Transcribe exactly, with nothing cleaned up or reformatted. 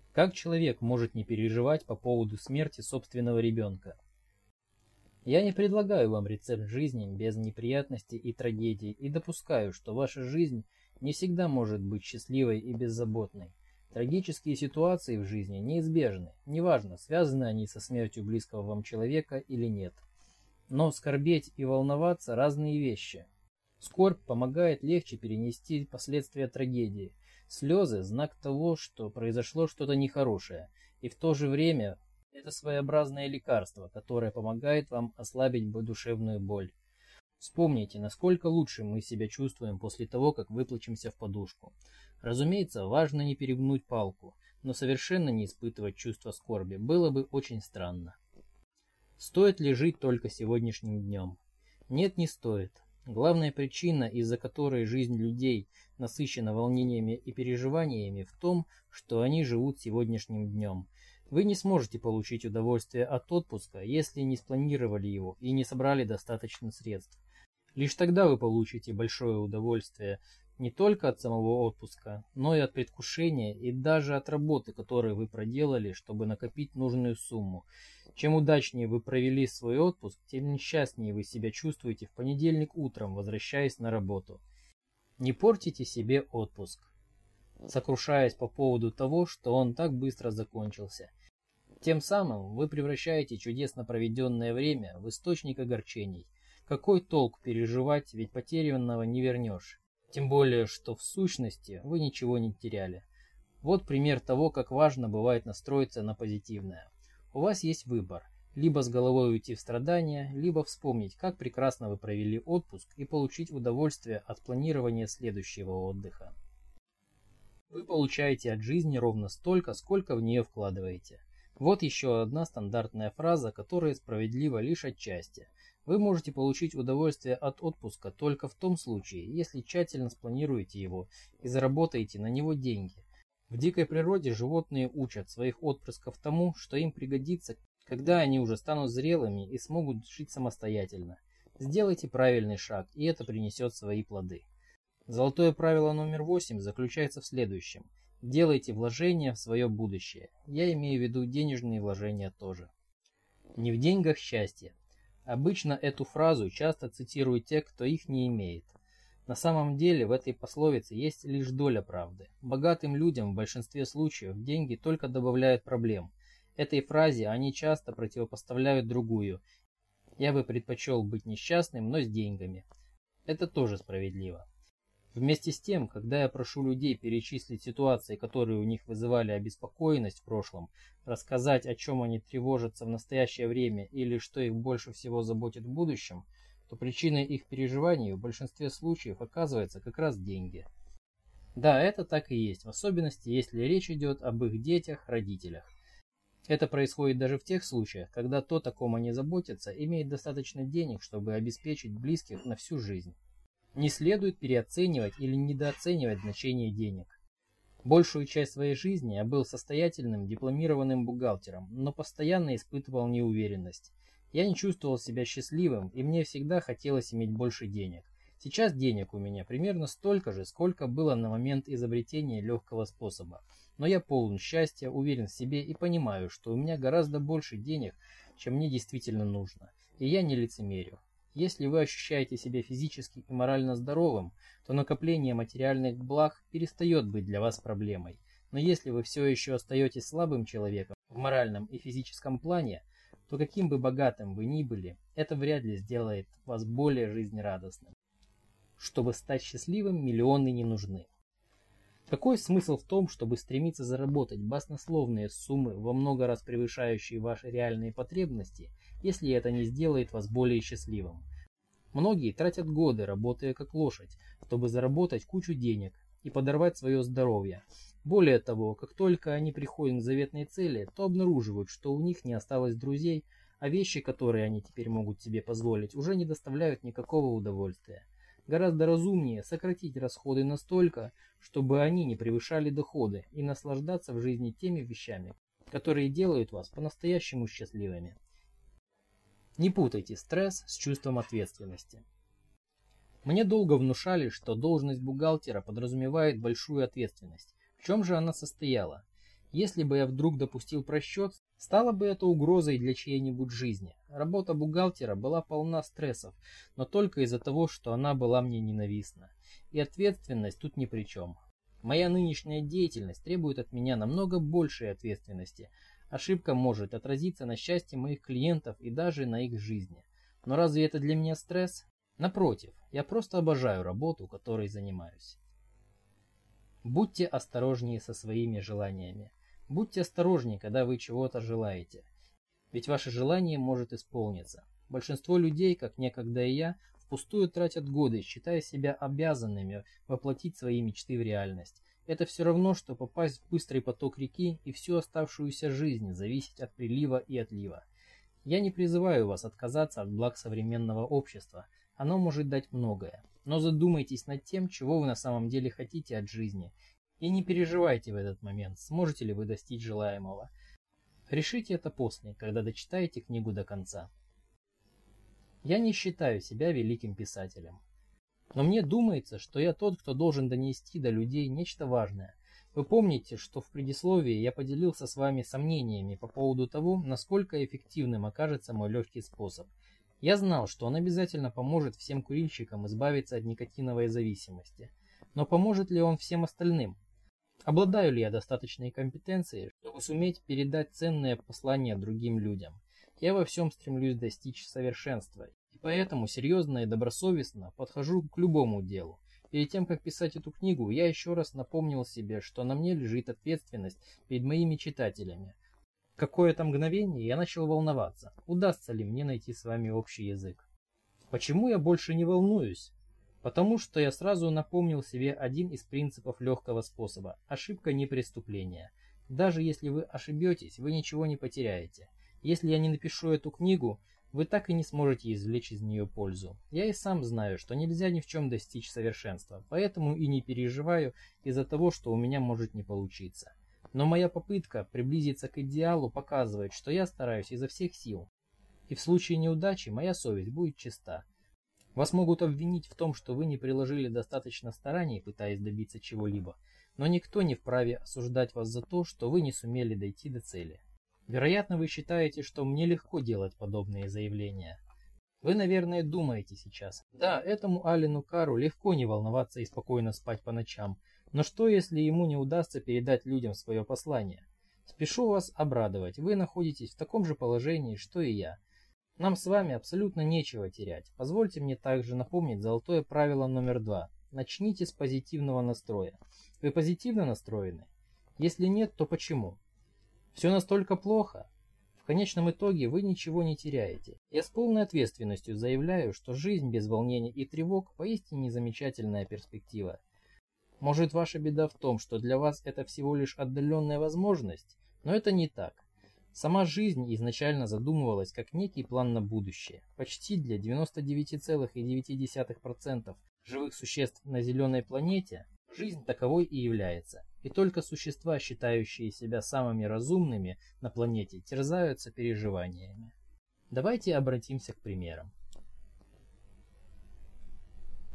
Как человек может не переживать по поводу смерти собственного ребенка? Я не предлагаю вам рецепт жизни без неприятностей и трагедий и допускаю, что ваша жизнь не всегда может быть счастливой и беззаботной. Трагические ситуации в жизни неизбежны, неважно, связаны они со смертью близкого вам человека или нет. Но скорбеть и волноваться – разные вещи. Скорбь помогает легче перенести последствия трагедии. Слезы – знак того, что произошло что-то нехорошее, и в то же время это своеобразное лекарство, которое помогает вам ослабить душевную боль. Вспомните, насколько лучше мы себя чувствуем после того, как выплачемся в подушку. Разумеется, важно не перегнуть палку, но совершенно не испытывать чувство скорби было бы очень странно. Стоит ли жить только сегодняшним днем? Нет, не стоит. Главная причина, из-за которой жизнь людей насыщена волнениями и переживаниями, в том, что они живут сегодняшним днем. Вы не сможете получить удовольствие от отпуска, если не спланировали его и не собрали достаточно средств. Лишь тогда вы получите большое удовольствие не только от самого отпуска, но и от предвкушения и даже от работы, которую вы проделали, чтобы накопить нужную сумму. Чем удачнее вы провели свой отпуск, тем несчастнее вы себя чувствуете в понедельник утром, возвращаясь на работу. Не портите себе отпуск, сокрушаясь по поводу того, что он так быстро закончился. Тем самым вы превращаете чудесно проведенное время в источник огорчений. Какой толк переживать, ведь потерянного не вернешь. Тем более, что в сущности вы ничего не теряли. Вот пример того, как важно бывает настроиться на позитивное. У вас есть выбор. Либо с головой уйти в страдания, либо вспомнить, как прекрасно вы провели отпуск и получить удовольствие от планирования следующего отдыха. Вы получаете от жизни ровно столько, сколько в нее вкладываете. Вот еще одна стандартная фраза, которая справедлива лишь отчасти. Вы можете получить удовольствие от отпуска только в том случае, если тщательно спланируете его и заработаете на него деньги. В дикой природе животные учат своих отпрысков тому, что им пригодится, когда они уже станут зрелыми и смогут жить самостоятельно. Сделайте правильный шаг, и это принесет свои плоды. Золотое правило номер восемь заключается в следующем. Делайте вложения в свое будущее. Я имею в виду денежные вложения тоже. Не в деньгах счастье. Обычно эту фразу часто цитируют те, кто их не имеет. На самом деле в этой пословице есть лишь доля правды. Богатым людям в большинстве случаев деньги только добавляют проблем. Этой фразе они часто противопоставляют другую. Я бы предпочел быть несчастным, но с деньгами. Это тоже справедливо. Вместе с тем, когда я прошу людей перечислить ситуации, которые у них вызывали обеспокоенность в прошлом, рассказать, о чем они тревожатся в настоящее время или что их больше всего заботит в будущем, то причиной их переживаний в большинстве случаев оказывается как раз деньги. Да, это так и есть, в особенности, если речь идет об их детях, родителях. Это происходит даже в тех случаях, когда тот, о ком они заботятся, имеет достаточно денег, чтобы обеспечить близких на всю жизнь. Не следует переоценивать или недооценивать значение денег. Большую часть своей жизни я был состоятельным дипломированным бухгалтером, но постоянно испытывал неуверенность. Я не чувствовал себя счастливым, и мне всегда хотелось иметь больше денег. Сейчас денег у меня примерно столько же, сколько было на момент изобретения легкого способа. Но я полон счастья, уверен в себе и понимаю, что у меня гораздо больше денег, чем мне действительно нужно. И я не лицемерю. Если вы ощущаете себя физически и морально здоровым, то накопление материальных благ перестает быть для вас проблемой. Но если вы все еще остаетесь слабым человеком в моральном и физическом плане, то каким бы богатым вы ни были, это вряд ли сделает вас более жизнерадостным. Чтобы стать счастливым, миллионы не нужны. Какой смысл в том, чтобы стремиться заработать баснословные суммы, во много раз превышающие ваши реальные потребности, если это не сделает вас более счастливым? Многие тратят годы, работая как лошадь, чтобы заработать кучу денег и подорвать свое здоровье. Более того, как только они приходят к заветной цели, то обнаруживают, что у них не осталось друзей, а вещи, которые они теперь могут себе позволить, уже не доставляют никакого удовольствия. Гораздо разумнее сократить расходы настолько, чтобы они не превышали доходы, и наслаждаться в жизни теми вещами, которые делают вас по-настоящему счастливыми. Не путайте стресс с чувством ответственности. Мне долго внушали, что должность бухгалтера подразумевает большую ответственность. В чем же она состояла? Если бы я вдруг допустил просчет, стало бы это угрозой для чьей-нибудь жизни. Работа бухгалтера была полна стрессов, но только из-за того, что она была мне ненавистна. И ответственность тут ни при чем. Моя нынешняя деятельность требует от меня намного большей ответственности. Ошибка может отразиться на счастье моих клиентов и даже на их жизни. Но разве это для меня стресс? Напротив, я просто обожаю работу, которой занимаюсь. Будьте осторожнее со своими желаниями. Будьте осторожнее, когда вы чего-то желаете. Ведь ваше желание может исполниться. Большинство людей, как некогда и я, впустую тратят годы, считая себя обязанными воплотить свои мечты в реальность. Это все равно, что попасть в быстрый поток реки и всю оставшуюся жизнь зависеть от прилива и отлива. Я не призываю вас отказаться от благ современного общества. Оно может дать многое. Но задумайтесь над тем, чего вы на самом деле хотите от жизни. И не переживайте в этот момент, сможете ли вы достичь желаемого. Решите это после, когда дочитаете книгу до конца. Я не считаю себя великим писателем. Но мне думается, что я тот, кто должен донести до людей нечто важное. Вы помните, что в предисловии я поделился с вами сомнениями по поводу того, насколько эффективным окажется мой легкий способ. Я знал, что он обязательно поможет всем курильщикам избавиться от никотиновой зависимости. Но поможет ли он всем остальным? Обладаю ли я достаточной компетенцией, чтобы суметь передать ценное послание другим людям? Я во всем стремлюсь достичь совершенства, и поэтому серьезно и добросовестно подхожу к любому делу. Перед тем, как писать эту книгу, я еще раз напомнил себе, что на мне лежит ответственность перед моими читателями. Какое-то мгновение я начал волноваться, удастся ли мне найти с вами общий язык. Почему я больше не волнуюсь? Потому что я сразу напомнил себе один из принципов легкого способа – ошибка не преступление. Даже если вы ошибетесь, вы ничего не потеряете. Если я не напишу эту книгу, вы так и не сможете извлечь из нее пользу. Я и сам знаю, что нельзя ни в чем достичь совершенства, поэтому и не переживаю из-за того, что у меня может не получиться. Но моя попытка приблизиться к идеалу показывает, что я стараюсь изо всех сил. И в случае неудачи моя совесть будет чиста. Вас могут обвинить в том, что вы не приложили достаточно стараний, пытаясь добиться чего-либо, но никто не вправе осуждать вас за то, что вы не сумели дойти до цели. Вероятно, вы считаете, что мне легко делать подобные заявления. Вы, наверное, думаете сейчас: да, этому Аллену Карру легко не волноваться и спокойно спать по ночам, но что, если ему не удастся передать людям свое послание? Спешу вас обрадовать, вы находитесь в таком же положении, что и я. Нам с вами абсолютно нечего терять. Позвольте мне также напомнить золотое правило номер два. Начните с позитивного настроя. Вы позитивно настроены? Если нет, то почему? Все настолько плохо? В конечном итоге вы ничего не теряете. Я с полной ответственностью заявляю, что жизнь без волнений и тревог поистине замечательная перспектива. Может, ваша беда в том, что для вас это всего лишь отдаленная возможность? Но это не так. Сама жизнь изначально задумывалась как некий план на будущее. Почти для девяноста девяти целых девяти десятых процента живых существ на зеленой планете жизнь таковой и является. И только существа, считающие себя самыми разумными на планете, терзаются переживаниями. Давайте обратимся к примерам.